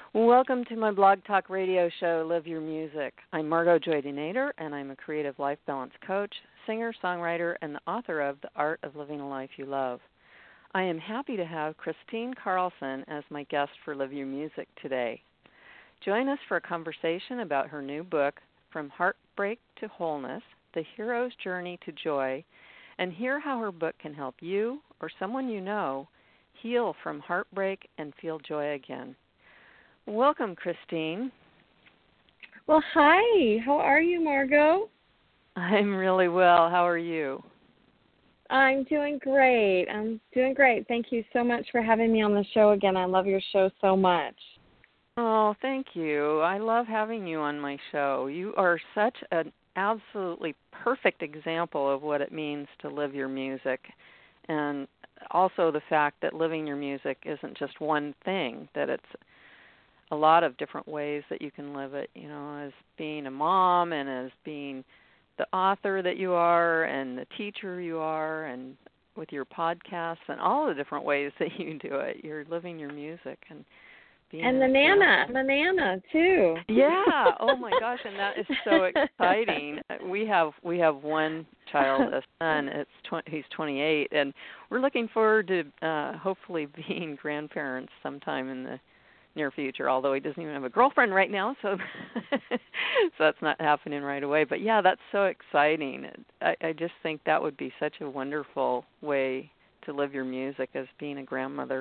Welcome to my Blog Talk Radio show, Live Your Music. I'm Margot Joy Nader, and I'm a creative life balance coach, singer, songwriter, and the author of The Art of Living a Life You Love. I am happy to have Christine Carlson as my guest for Live Your Music today. Join us for a conversation about her new book, From Heartbreak to Wholeness, The Hero's Journey to Joy, and hear how her book can help you or someone you know heal from heartbreak and feel joy again. Welcome, Christine. Well, hi. How are you, Margot? I'm really well. How are you? I'm doing great. Thank you so much for having me on the show again. I love your show so much. Oh, thank you. I love having you on my show. You are such an absolutely perfect example of what it means to live your music, and also the fact that living your music isn't just one thing, that it's a lot of different ways that you can live it, as being a mom and as being the author that you are and the teacher you are and with your podcasts and all the different ways that you do it. You're living your music and being and the Nana too. Yeah. Oh my gosh, and that is so exciting. We have one child, a son. He's 28, and we're looking forward to hopefully being grandparents sometime in the near future, although he doesn't even have a girlfriend right now, so that's not happening right away. But yeah, that's so exciting. I just think that would be such a wonderful way to live your music as being a grandmother.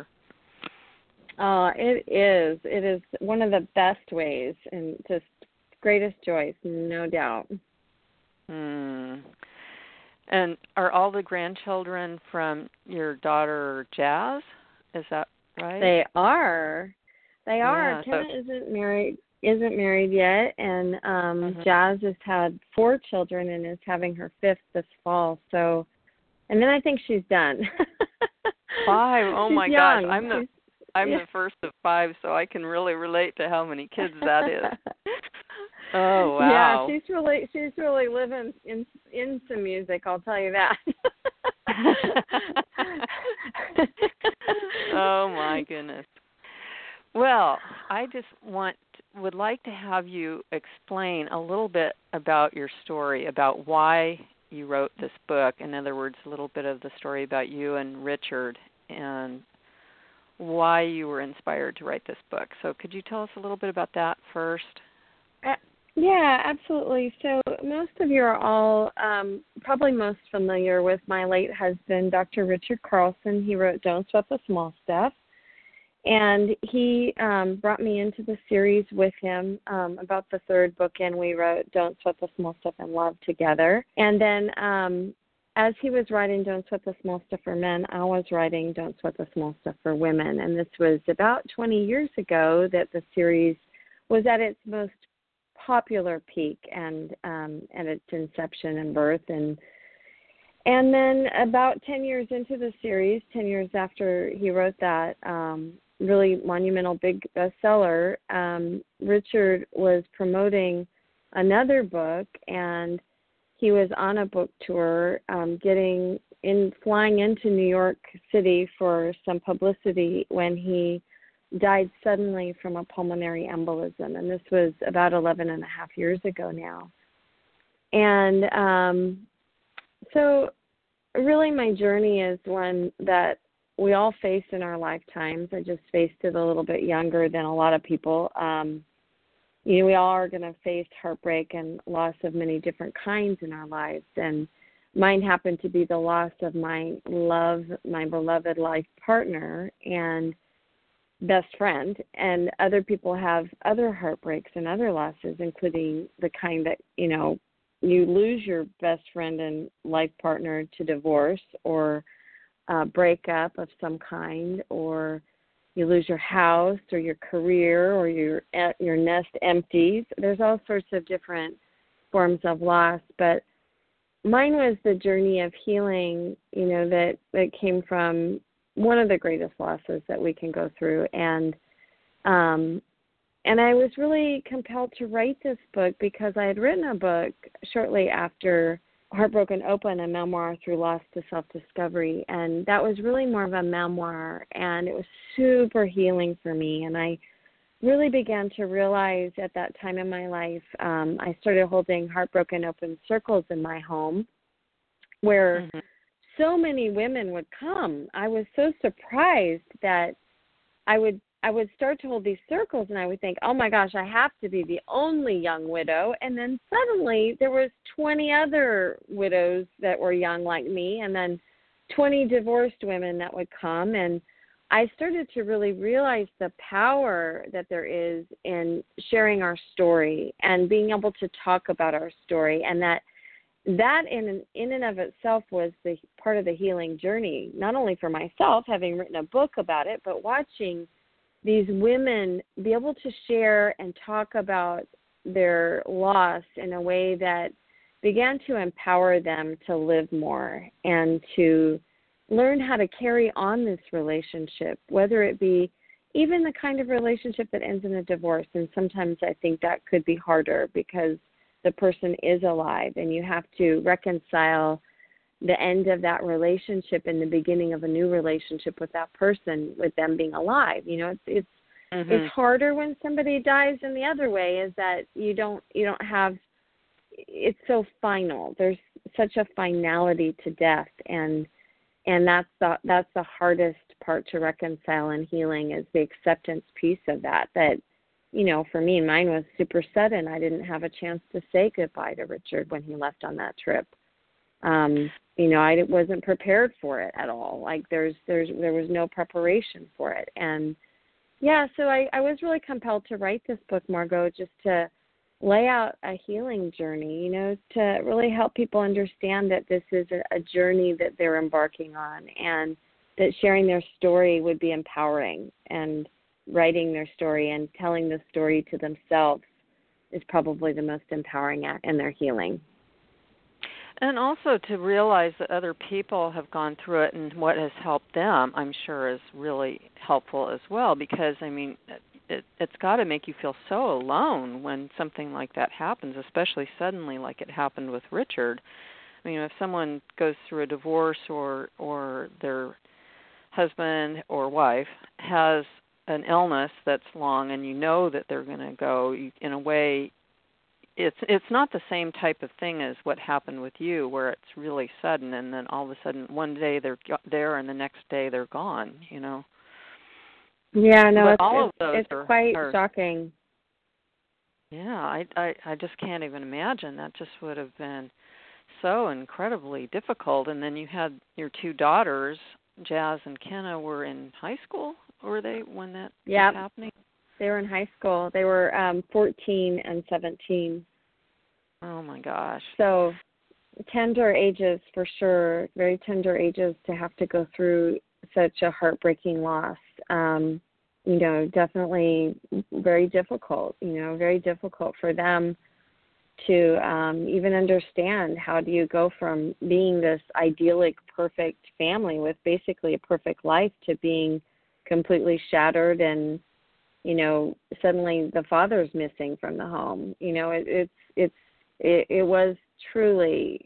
It is. It is one of the best ways and just greatest joys, no doubt. And are all the grandchildren from your daughter Jazz? Is that right? They are. Yeah, Kenna isn't married yet, and Jazz has had 4 children and is having her 5th this fall. So, and then I think she's done. 5. Oh my young. gosh, I'm the first of 5, so I can really relate to how many kids that is. Oh wow. Yeah, she's really living into music. I'll tell you that. Oh my goodness. Well, I just would like to have you explain a little bit about your story, about why you wrote this book. In other words, a little bit of the story about you and Richard and why you were inspired to write this book. So could you tell us a little bit about that first? Yeah, absolutely. So most of you are all probably most familiar with my late husband, Dr. Richard Carlson. He wrote Don't Sweat the Small Stuff. And he brought me into the series with him. About the 3rd book in, we wrote Don't Sweat the Small Stuff and Love together. And then as he was writing Don't Sweat the Small Stuff for Men, I was writing Don't Sweat the Small Stuff for Women. And this was about 20 years ago that the series was at its most popular peak and at its inception and birth. And then about 10 years into the series, 10 years after he wrote that, really monumental big bestseller, Richard was promoting another book, and he was on a book tour, flying into New York City for some publicity when he died suddenly from a pulmonary embolism, and this was about 11 and a half years ago now. And so really my journey is one that we all face in our lifetimes. I just faced it a little bit younger than a lot of people. We all are going to face heartbreak and loss of many different kinds in our lives. And mine happened to be the loss of my beloved life partner and best friend. And other people have other heartbreaks and other losses, including the kind that, you lose your best friend and life partner to divorce or breakup of some kind, or you lose your house or your career or your nest empties. There's all sorts of different forms of loss, but mine was the journey of healing, that came from one of the greatest losses that we can go through. And I was really compelled to write this book because I had written a book shortly after Heartbroken Open, a memoir through loss to self-discovery. And that was really more of a memoir, and it was super healing for me. And I really began to realize at that time in my life, I started holding Heartbroken Open circles in my home where Mm-hmm. so many women would come. I was so surprised that I would start to hold these circles, and I would think, oh my gosh, I have to be the only young widow. And then suddenly there was 20 other widows that were young like me, and then 20 divorced women that would come. And I started to really realize the power that there is in sharing our story and being able to talk about our story, and that in and of itself was the part of the healing journey, not only for myself, having written a book about it, but watching these women be able to share and talk about their loss in a way that began to empower them to live more and to learn how to carry on this relationship, whether it be even the kind of relationship that ends in a divorce. And sometimes I think that could be harder because the person is alive and you have to reconcile the end of that relationship and the beginning of a new relationship with that person, with them being alive. You know, it's harder when somebody dies, and the other way is that you don't have, it's so final. There's such a finality to death, and that's the hardest part to reconcile in healing, is the acceptance piece of that. That, you know, for me, mine was super sudden. I didn't have a chance to say goodbye to Richard when he left on that trip. You know, I wasn't prepared for it at all. Like there was no preparation for it. And yeah, so I was really compelled to write this book, Margot, just to lay out a healing journey, you know, to really help people understand that this is a journey that they're embarking on, and that sharing their story would be empowering, and writing their story and telling the story to themselves is probably the most empowering act in their healing. And also to realize that other people have gone through it and what has helped them, I'm sure, is really helpful as well, because, I mean, it's got to make you feel so alone when something like that happens, especially suddenly like it happened with Richard. I mean, if someone goes through a divorce or their husband or wife has an illness that's long and you know that they're going to go, in a way, it's not the same type of thing as what happened with you, where it's really sudden, and then all of a sudden one day they're there and the next day they're gone, you know. Yeah, no, it's quite shocking. Yeah, I just can't even imagine. That just would have been so incredibly difficult. And then you had your two daughters, Jazz and Kenna, were in high school, were they, when that was happening? They were in high school. They were 14 and 17. Oh, my gosh. So tender ages for sure, very tender ages to have to go through such a heartbreaking loss. You know, definitely very difficult, you know, very difficult for them to even understand how do you go from being this idyllic, perfect family with basically a perfect life to being completely shattered, and you know, suddenly the father's missing from the home. You know, it was truly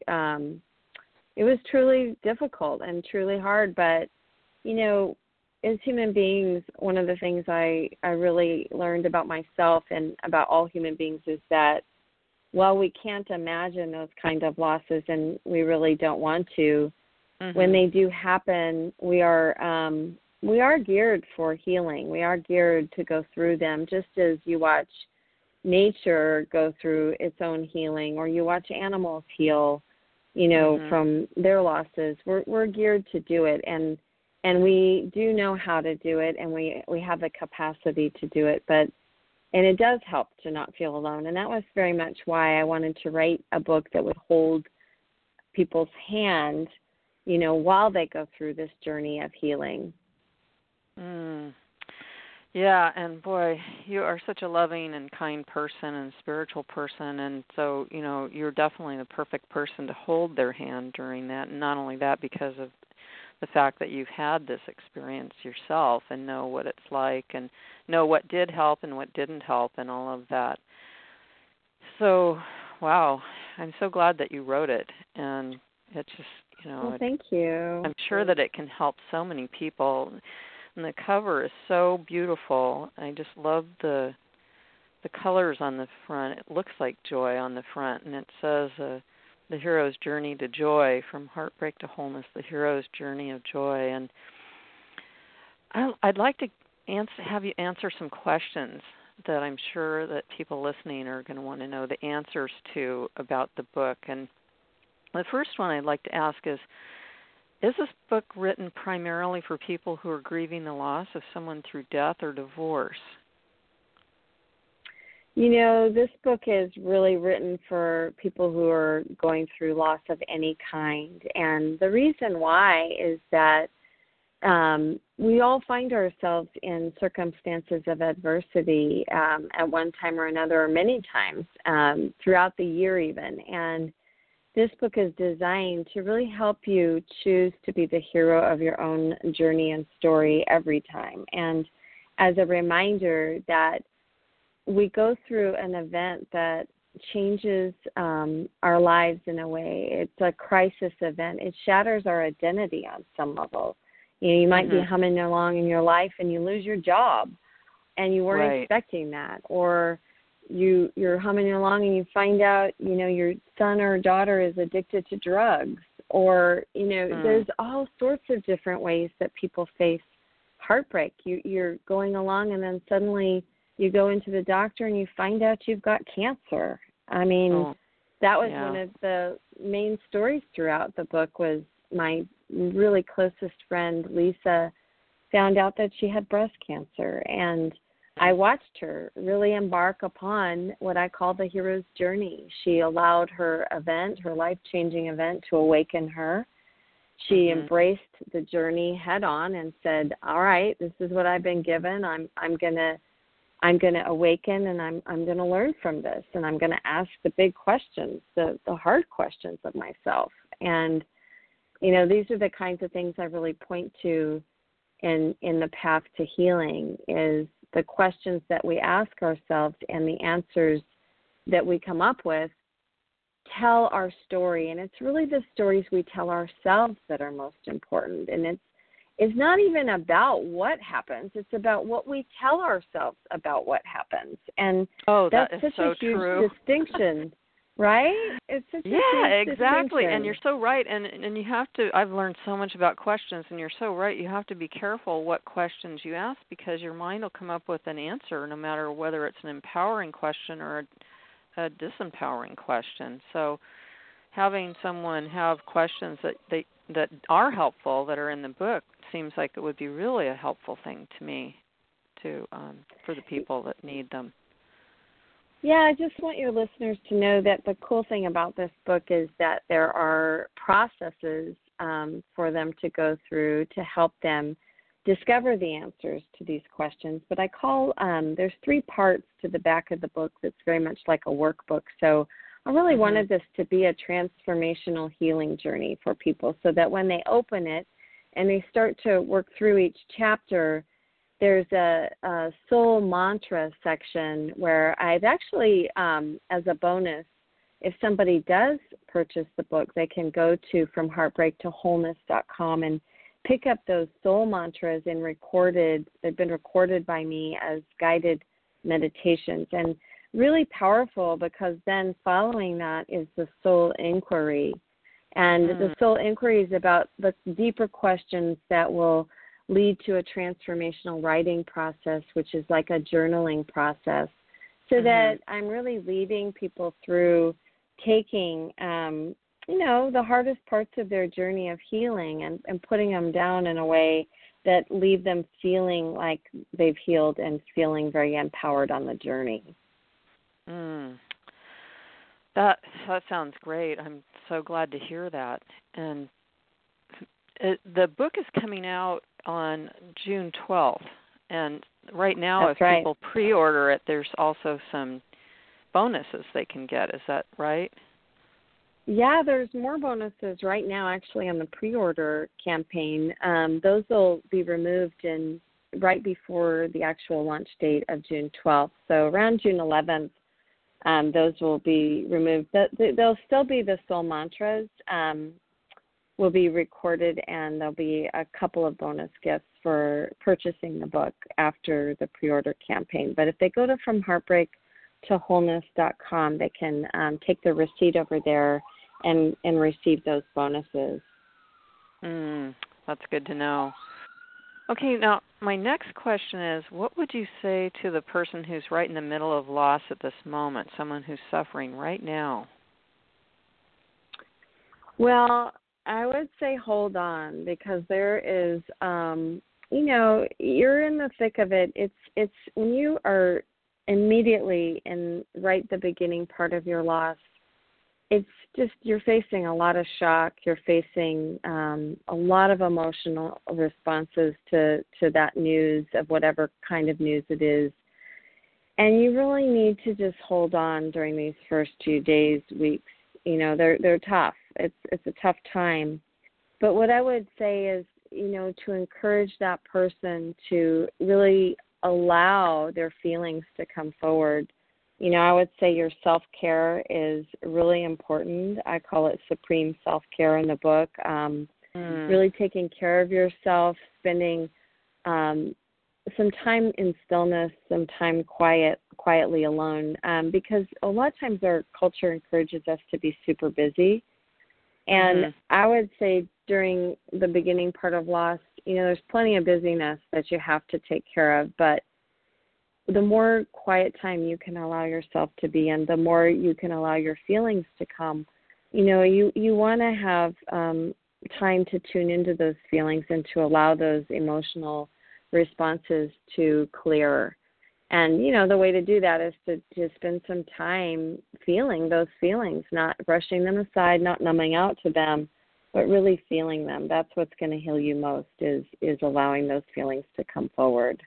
difficult and truly hard. But, you know, as human beings, one of the things I really learned about myself and about all human beings is that while we can't imagine those kind of losses, and we really don't want to, when they do happen, we are geared for healing. We are geared to go through them, just as you watch nature go through its own healing, or you watch animals heal, you know, from their losses. We're geared to do it, and we do know how to do it, and we have the capacity to do it. And it does help to not feel alone. And that was very much why I wanted to write a book that would hold people's hand, you know, while they go through this journey of healing. Yeah, and boy, you are such a loving and kind person and spiritual person, and so, you know, you're definitely the perfect person to hold their hand during that. And not only that, because of the fact that you've had this experience yourself and know what it's like and know what did help and what didn't help and all of that. So, wow, I'm so glad that you wrote it, and it's just, you know. Well, thank you. I'm sure that it can help so many people. And the cover is so beautiful. I just love the colors on the front. It looks like joy on the front, and it says the hero's journey to joy, from heartbreak to wholeness, the hero's journey of joy. And I'd like to have you answer some questions that I'm sure that people listening are going to want to know the answers to about the book. And the first one I'd like to ask is this book written primarily for people who are grieving the loss of someone through death or divorce? You know, this book is really written for people who are going through loss of any kind. And the reason why is that we all find ourselves in circumstances of adversity at one time or another, or many times throughout the year even. And this book is designed to really help you choose to be the hero of your own journey and story every time. And as a reminder that we go through an event that changes our lives in a way. It's a crisis event. It shatters our identity on some level. You know, you might be humming along in your life and you lose your job and you weren't expecting that. Or you're humming along and you find out, you know, your son or daughter is addicted to drugs. Or, you know, there's all sorts of different ways that people face heartbreak. You're going along and then suddenly you go into the doctor and you find out you've got cancer. I mean, that was one of the main stories throughout the book. Was my really closest friend, Lisa, found out that she had breast cancer. And I watched her really embark upon what I call the hero's journey. She allowed her event, her life-changing event, to awaken her. She embraced the journey head on and said, all right, this is what I've been given. I'm going to awaken, and I'm going to learn from this, and I'm going to ask the big questions, the hard questions of myself. And, you know, these are the kinds of things I really point to in the path to healing, is the questions that we ask ourselves and the answers that we come up with tell our story. And it's really the stories we tell ourselves that are most important. And it's not even about what happens. It's about what we tell ourselves about what happens. And that's such a huge distinction, right? It's such a huge exactly. distinction. And you're so right. And you have to, I've learned so much about questions, and you're so right. You have to be careful what questions you ask, because your mind will come up with an answer no matter whether it's an empowering question or a disempowering question. So having someone have questions that are helpful, that are in the book, seems like it would be really a helpful thing to me, to for the people that need them. Yeah, I just want your listeners to know that the cool thing about this book is that there are processes for them to go through to help them discover the answers to these questions. But I call, there's 3 parts to the back of the book that's very much like a workbook. So I really wanted this to be a transformational healing journey for people, so that when they open it and they start to work through each chapter, there's a soul mantra section where I've actually, as a bonus, if somebody does purchase the book, they can go to FromHeartbreakToWholeness.com and pick up those soul mantras and they've been recorded by me as guided meditations, and really powerful, because then following that is the soul inquiry. And the soul inquiry is about the deeper questions that will lead to a transformational writing process, which is like a journaling process, so that I'm really leading people through taking, the hardest parts of their journey of healing and putting them down in a way that leave them feeling like they've healed and feeling very empowered on the journey. That sounds great. I'm so glad to hear that. And the book is coming out on June 12th. And right now, if people pre-order it, there's also some bonuses they can get. Is that right? Yeah, there's more bonuses right now, actually, on the pre-order campaign. Those will be removed right before the actual launch date of June 12th. So around June 11th, those will be removed. There'll still be the soul mantras, will be recorded, and there'll be a couple of bonus gifts for purchasing the book after the pre-order campaign. But if they go to FromHeartbreakToWholeness.com, they can take the receipt over there and receive those bonuses. That's good to know. Okay, now my next question is, what would you say to the person who's right in the middle of loss at this moment, someone who's suffering right now? Well, I would say hold on, because there is, you're in the thick of it. It's when you are immediately in right the beginning part of your loss, it's just you're facing a lot of shock. You're facing a lot of emotional responses to that news, of whatever kind of news it is. And you really need to just hold on during these first 2 days, weeks. They're tough. It's a tough time. But what I would say is, to encourage that person to really allow their feelings to come forward. I would say your self-care is really important. I call it supreme self-care in the book. Really taking care of yourself, spending some time in stillness, some time quietly alone, because a lot of times our culture encourages us to be super busy. And I would say during the beginning part of loss, there's plenty of busyness that you have to take care of, but the more quiet time you can allow yourself to be in, the more you can allow your feelings to come. You want to have time to tune into those feelings and to allow those emotional responses to clear. And, the way to do that is to spend some time feeling those feelings, not brushing them aside, not numbing out to them, but really feeling them. That's what's going to heal you most, is allowing those feelings to come forward.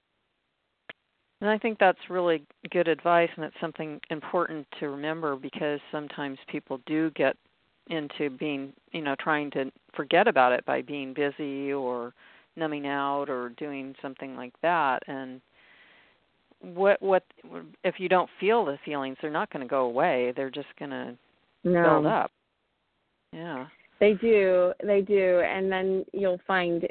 And I think that's really good advice, and it's something important to remember, because sometimes people do get into being, trying to forget about it by being busy or numbing out or doing something like that. And what if you don't feel the feelings? They're not going to go away. They're just going to build up. Yeah. They do. And then you'll find,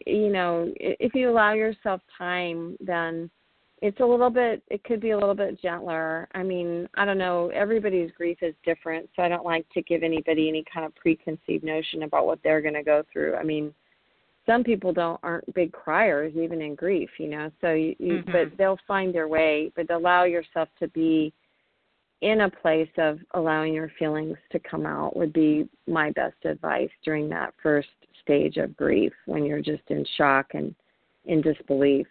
if you allow yourself time, then it could be a little bit gentler. I mean, I don't know, everybody's grief is different, so I don't like to give anybody any kind of preconceived notion about what they're going to go through. I mean, some people aren't big criers even in grief, so but they'll find their way. But allow yourself to be in a place of allowing your feelings to come out would be my best advice during that first stage of grief, when you're just in shock and in disbelief.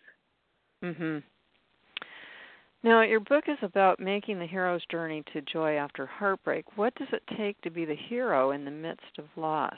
Now, your book is about making the hero's journey to joy after heartbreak. What does it take to be the hero in the midst of loss?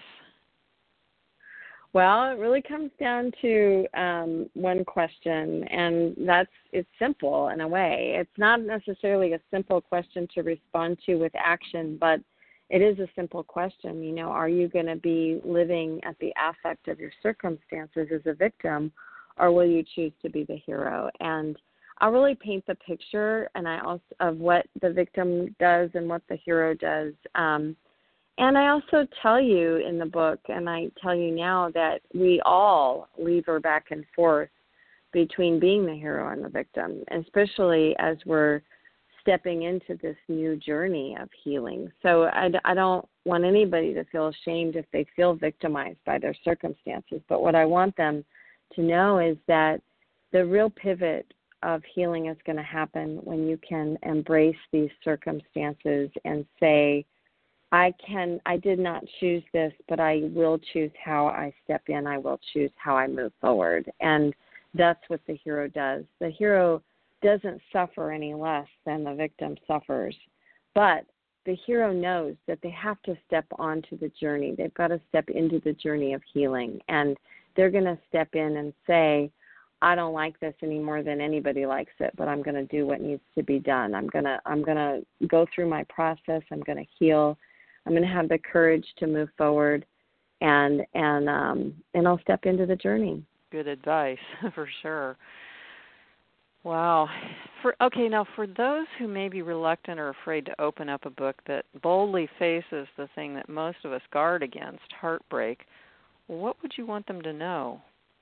Well, it really comes down to one question, and it's simple in a way. It's not necessarily a simple question to respond to with action, but it is a simple question. Are you going to be living at the affect of your circumstances as a victim, or will you choose to be the hero? And I'll really paint the picture of what the victim does and what the hero does. And I also tell you in the book, and I tell you now, that we all lever back and forth between being the hero and the victim, especially as we're stepping into this new journey of healing. So I don't want anybody to feel ashamed if they feel victimized by their circumstances. But what I want them to know is that the real pivot of healing is going to happen when you can embrace these circumstances and say, I did not choose this, but I will choose how I step in. I will choose how I move forward. And that's what the hero does. The hero doesn't suffer any less than the victim suffers. But the hero knows that they have to step onto the journey. They've got to step into the journey of healing. And they're going to step in and say, I don't like this any more than anybody likes it, but I'm going to do what needs to be done. I'm going to go through my process. I'm going to heal. I'm going to have the courage to move forward, and I'll step into the journey. Good advice, for sure. Wow. Now for those who may be reluctant or afraid to open up a book that boldly faces the thing that most of us guard against, heartbreak, what would you want them to know?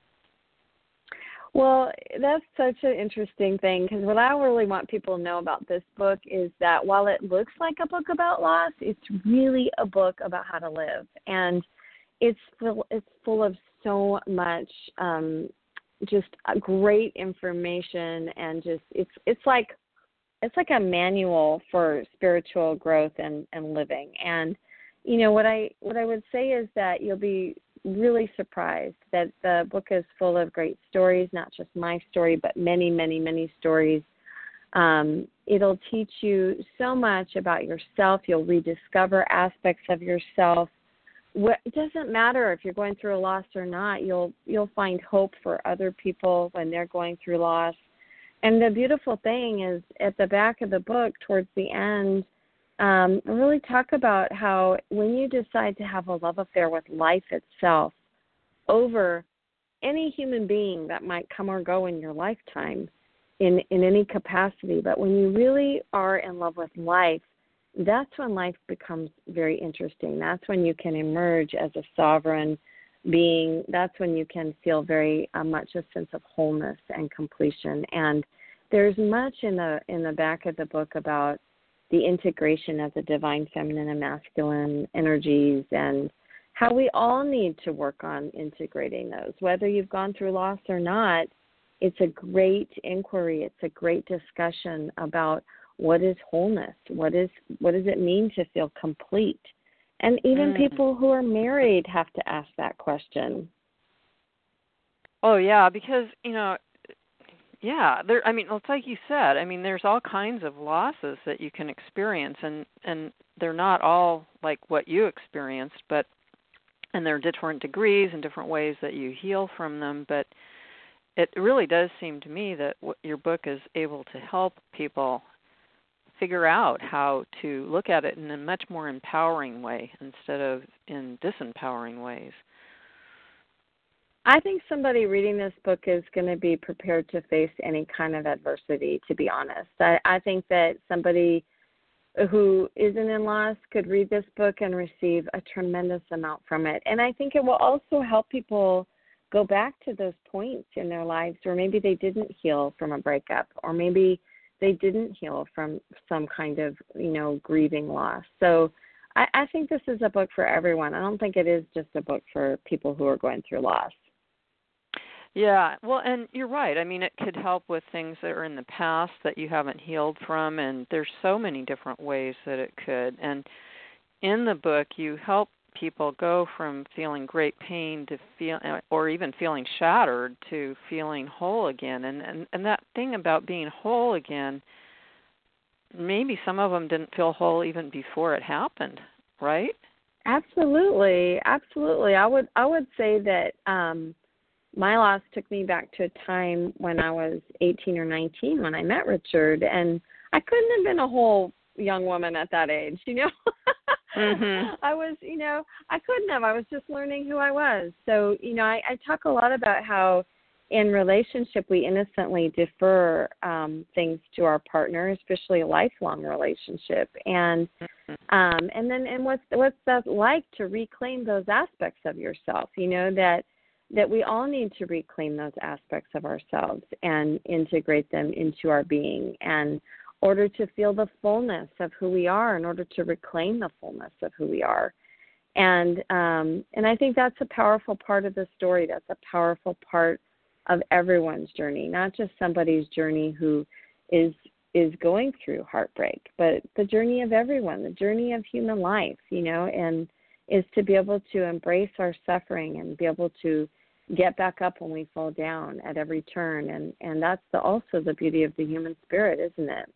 Well, that's such an interesting thing, because what I really want people to know about this book is that while it looks like a book about loss, it's really a book about how to live. And it's full of so much just great information, and just it's like a manual for spiritual growth and living. And what I would say is that you'll be really surprised that the book is full of great stories, not just my story, but many, many, many stories. It'll teach you so much about yourself. You'll rediscover aspects of yourself. It doesn't matter if you're going through a loss or not. You'll find hope for other people when they're going through loss. And the beautiful thing is, at the back of the book, towards the end, really talk about how when you decide to have a love affair with life itself over any human being that might come or go in your lifetime in any capacity, but when you really are in love with life, that's when life becomes very interesting. That's when you can emerge as a sovereign being. That's when you can feel very much a sense of wholeness and completion. And there's much in the back of the book about the integration of the divine feminine and masculine energies, and how we all need to work on integrating those. Whether you've gone through loss or not, it's a great inquiry. It's a great discussion about what is wholeness, what does it mean to feel complete. And even people who are married have to ask that question. Oh, yeah, because, it's like you said. There's all kinds of losses that you can experience, and they're not all like what you experienced, and there are different degrees and different ways that you heal from them. But it really does seem to me that your book is able to help people figure out how to look at it in a much more empowering way instead of in disempowering ways. I think somebody reading this book is going to be prepared to face any kind of adversity, to be honest. I think that somebody who isn't in loss could read this book and receive a tremendous amount from it. And I think it will also help people go back to those points in their lives where maybe they didn't heal from a breakup, or maybe they didn't heal from some kind of, grieving loss. So I think this is a book for everyone. I don't think it is just a book for people who are going through loss. Yeah, well, and you're right. It could help with things that are in the past that you haven't healed from, and there's so many different ways that it could. And in the book, you help people go from feeling great pain to or even feeling shattered, to feeling whole again. And that thing about being whole again, maybe some of them didn't feel whole even before it happened, right? Absolutely. I would say that my loss took me back to a time when I was 18 or 19 when I met Richard, and I couldn't have been a whole young woman at that age, I was, I couldn't have. I was just learning who I was. So, I talk a lot about how in relationship we innocently defer things to our partner, especially a lifelong relationship. And what's that like to reclaim those aspects of yourself, that we all need to reclaim those aspects of ourselves and integrate them into our being, and in order to feel the fullness of who we are, in order to reclaim the fullness of who we are. And I think that's a powerful part of the story. That's a powerful part of everyone's journey, not just somebody's journey who is going through heartbreak, but the journey of everyone, the journey of human life, and is to be able to embrace our suffering and be able to get back up when we fall down at every turn. And that's also the beauty of the human spirit, isn't it?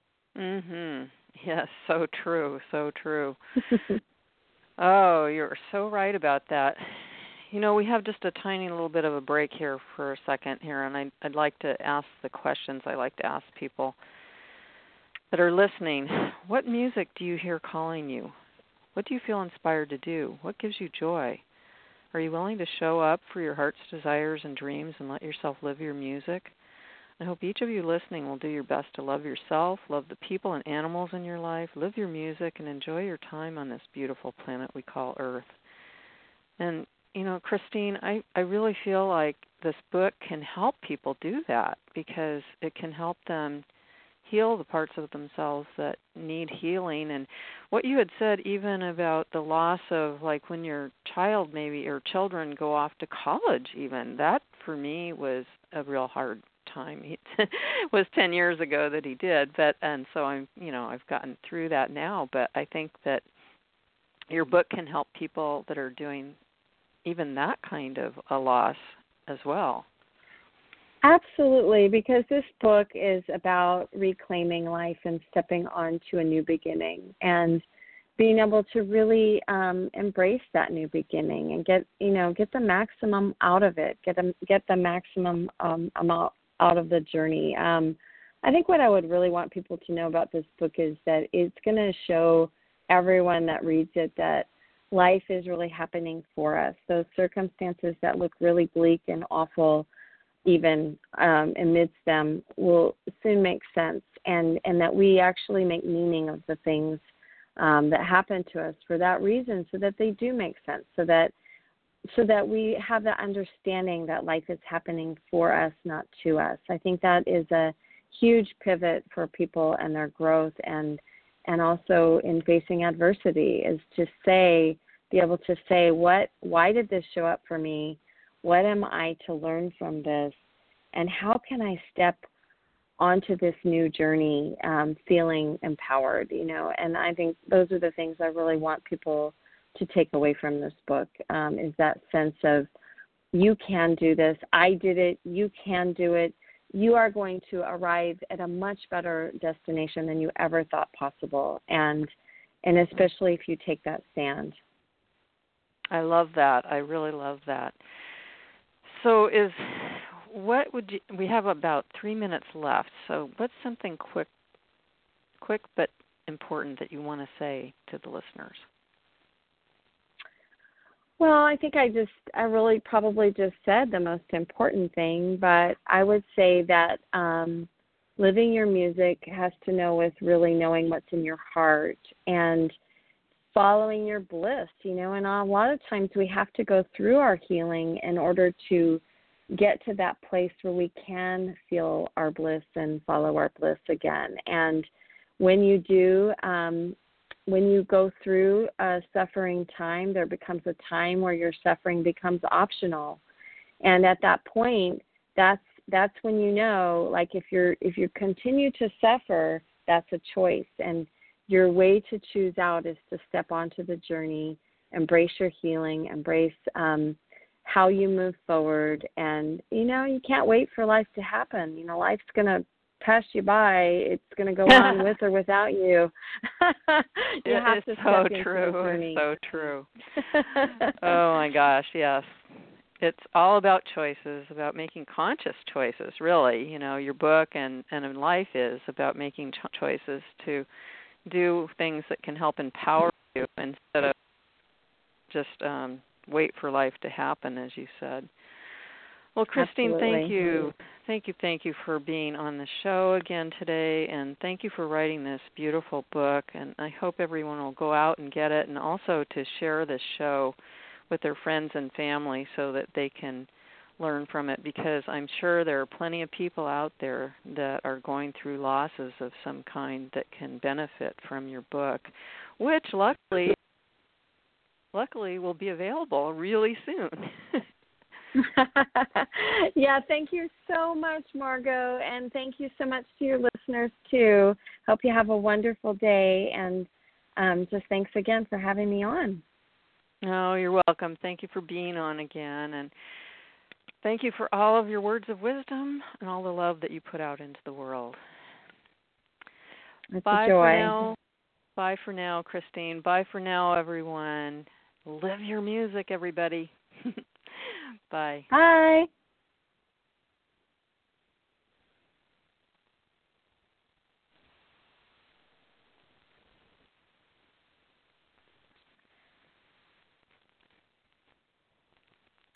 Yes, so true, so true. Oh, you're so right about that. We have just a tiny little bit of a break here for a second here, and I'd like to ask the questions I like to ask people that are listening. What music do you hear calling you? What do you feel inspired to do? What gives you joy? Are you willing to show up for your heart's desires and dreams and let yourself live your music? I hope each of you listening will do your best to love yourself, love the people and animals in your life, live your music, and enjoy your time on this beautiful planet we call Earth. And, Christine, I really feel like this book can help people do that because it can help them heal the parts of themselves that need healing. And what you had said even about the loss of, like, when your child maybe or children go off to college even, that for me was a real hard time. It was 10 years ago that he did, and so I've gotten through that now, but I think that your book can help people that are doing even that kind of a loss as well. Absolutely, because this book is about reclaiming life and stepping on to a new beginning and being able to really embrace that new beginning and get the maximum out of it, get the maximum amount out of the journey. I think what I would really want people to know about this book is that it's going to show everyone that reads it that life is really happening for us. Those circumstances that look really bleak and awful, even amidst them, will soon make sense, and that we actually make meaning of the things that happen to us for that reason, so that they do make sense, so that we have the understanding that life is happening for us, not to us. I think that is a huge pivot for people and their growth, and also in facing adversity, is to be able to say, why did this show up for me? What am I to learn from this? And how can I step onto this new journey feeling empowered, And I think those are the things I really want people to take away from this book, is that sense of, you can do this. I did it. You can do it. You are going to arrive at a much better destination than you ever thought possible, and especially if you take that stand. I love that. I really love that. So we have about 3 minutes left, so what's something quick but important that you want to say to the listeners? Well, I think I really probably just said the most important thing, but I would say that living your music has to know with really knowing what's in your heart and following your bliss, and a lot of times we have to go through our healing in order to get to that place where we can feel our bliss and follow our bliss again. And when you do, when you go through a suffering time, there becomes a time where your suffering becomes optional. And at that point, that's when like if you continue to suffer, that's a choice. And your way to choose out is to step onto the journey, embrace your healing, embrace how you move forward. And, you can't wait for life to happen. Life's going to pass you by. It's going to go on with or without you. You have to step into the journey. It's so true. Oh, my gosh, yes. It's all about choices, about making conscious choices, really. Your book and in life is about making choices to do things that can help empower you instead of just wait for life to happen, as you said. Well, Christine, Absolutely. Thank you for being on the show again today, and thank you for writing this beautiful book. And I hope everyone will go out and get it, and also to share this show with their friends and family so that they can learn from it, because I'm sure there are plenty of people out there that are going through losses of some kind that can benefit from your book, which luckily will be available really soon. Yeah, thank you so much, Margot, and thank you so much to your listeners, too. Hope you have a wonderful day, and just thanks again for having me on. Oh, you're welcome. Thank you for being on again, and thank you for all of your words of wisdom and all the love that you put out into the world. It's Bye a joy. for now. Bye for now, Christine. Bye for now, everyone. Live your music, everybody. Bye. Bye.